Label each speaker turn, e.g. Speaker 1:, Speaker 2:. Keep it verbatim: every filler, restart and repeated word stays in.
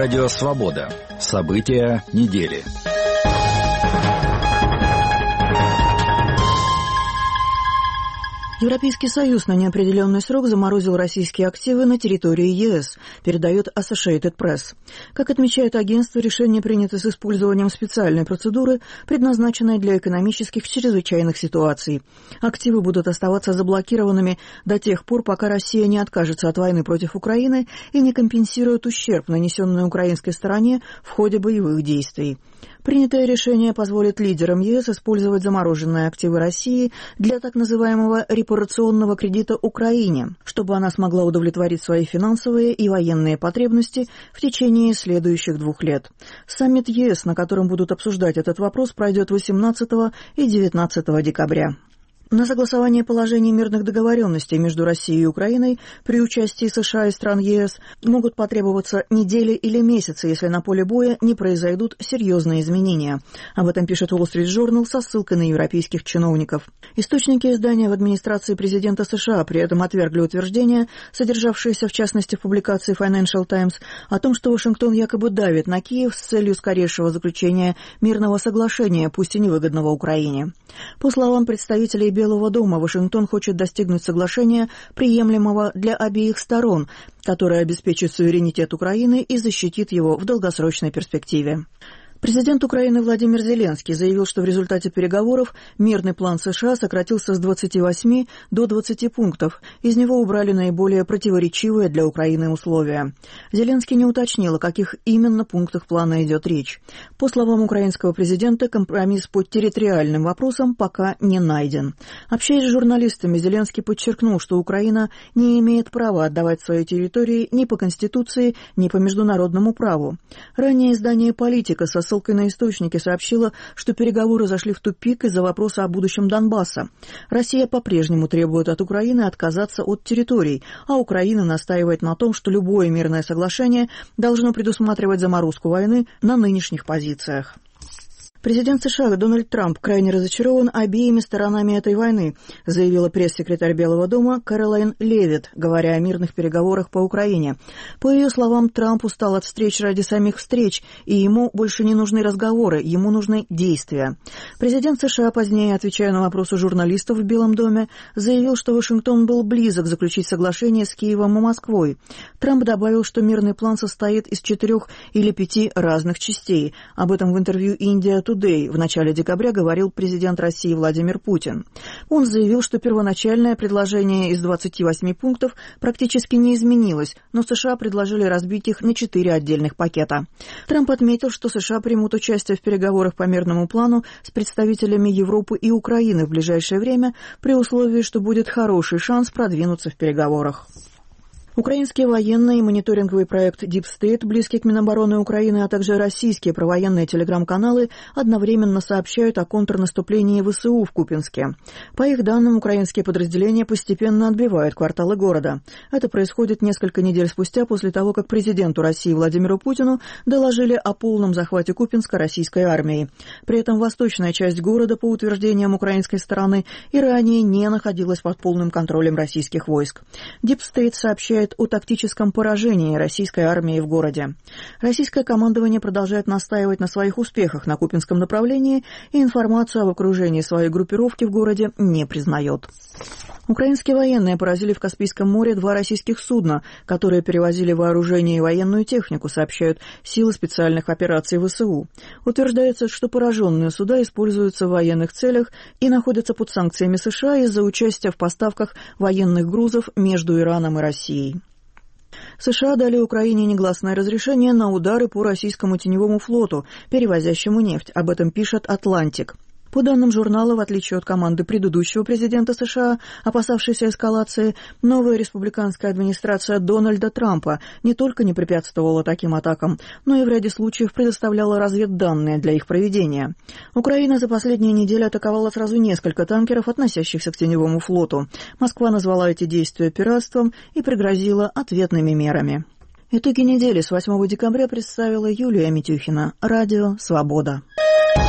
Speaker 1: Радио «Свобода». События недели.
Speaker 2: Европейский Союз на неопределенный срок заморозил российские активы на территории ЕС, передает Associated Press. Как отмечает агентство, решение принято с использованием специальной процедуры, предназначенной для экономических чрезвычайных ситуаций. Активы будут оставаться заблокированными до тех пор, пока Россия не откажется от войны против Украины и не компенсирует ущерб, нанесенный украинской стороне в ходе боевых действий. Принятое решение позволит лидерам ЕС использовать замороженные активы России для так называемого репарационного кредита Украине, чтобы она смогла удовлетворить свои финансовые и военные потребности в течение следующих двух лет. Саммит ЕС, на котором будут обсуждать этот вопрос, пройдет восемнадцатого и девятнадцатого декабря. На согласование положений мирных договоренностей между Россией и Украиной при участии США и стран ЕС могут потребоваться недели или месяцы, если на поле боя не произойдут серьезные изменения. Об этом пишет Wall Street Journal со ссылкой на европейских чиновников. Источники издания в администрации президента США при этом отвергли утверждения, содержавшиеся в частности в публикации Financial Times, о том, что Вашингтон якобы давит на Киев с целью скорейшего заключения мирного соглашения, пусть и невыгодного Украине. По словам представителей Белого дома, Вашингтон хочет достигнуть соглашения, приемлемого для обеих сторон, которое обеспечит суверенитет Украины и защитит его в долгосрочной перспективе. Президент Украины Владимир Зеленский заявил, что в результате переговоров мирный план США сократился с двадцати восьми до двадцати пунктов. Из него убрали наиболее противоречивые для Украины условия. Зеленский не уточнил, о каких именно пунктах плана идет речь. По словам украинского президента, компромисс по территориальным вопросам пока не найден. Общаясь с журналистами, Зеленский подчеркнул, что Украина не имеет права отдавать свои территории ни по Конституции, ни по международному праву. Ранее издание «Политика» со ссылкой на источники сообщила, что переговоры зашли в тупик из-за вопроса о будущем Донбасса. Россия по-прежнему требует от Украины отказаться от территорий, а Украина настаивает на том, что любое мирное соглашение должно предусматривать заморозку войны на нынешних позициях. Президент США Дональд Трамп крайне разочарован обеими сторонами этой войны, заявила пресс-секретарь Белого дома Кэролайн Левитт, говоря о мирных переговорах по Украине. По ее словам, Трамп устал от встреч ради самих встреч, и ему больше не нужны разговоры, ему нужны действия. Президент США, позднее отвечая на вопросы журналистов в Белом доме, заявил, что Вашингтон был близок заключить соглашение с Киевом и Москвой. Трамп добавил, что мирный план состоит из четырех или пяти разных частей. Об этом в интервью «Индия Today» в начале декабря говорил президент России Владимир Путин. Он заявил, что первоначальное предложение из двадцати восьми пунктов практически не изменилось, но США предложили разбить их на четыре отдельных пакета. Трамп отметил, что США примут участие в переговорах по мирному плану с представителями Европы и Украины в ближайшее время при условии, что будет хороший шанс продвинуться в переговорах. Украинские военные и мониторинговый проект Deep State, близкий к Минобороны Украины, а также российские провоенные телеграм-каналы одновременно сообщают о контрнаступлении ВСУ в Купянске. По их данным, украинские подразделения постепенно отбивают кварталы города. Это происходит несколько недель спустя после того, как президенту России Владимиру Путину доложили о полном захвате Купянска российской армией. При этом восточная часть города, по утверждениям украинской стороны, и ранее не находилась под полным контролем российских войск. Deep State сообщает о тактическом поражении российской армии в городе. Российское командование продолжает настаивать на своих успехах на Купянском направлении и информацию об окружении своей группировки в городе не признает. Украинские военные поразили в Каспийском море два российских судна, которые перевозили вооружение и военную технику, сообщают силы специальных операций ВСУ. Утверждается, что пораженные суда используются в военных целях и находятся под санкциями США из-за участия в поставках военных грузов между Ираном и Россией. США дали Украине негласное разрешение на удары по российскому теневому флоту, перевозящему нефть. Об этом пишет «Атлантик». По данным журнала, в отличие от команды предыдущего президента США, опасавшейся эскалации, новая республиканская администрация Дональда Трампа не только не препятствовала таким атакам, но и в ряде случаев предоставляла разведданные для их проведения. Украина за последние недели атаковала сразу несколько танкеров, относящихся к теневому флоту. Москва назвала эти действия пиратством и пригрозила ответными мерами. Итоги недели с восьмого декабря представила Юлия Митюхина. Радио «Свобода».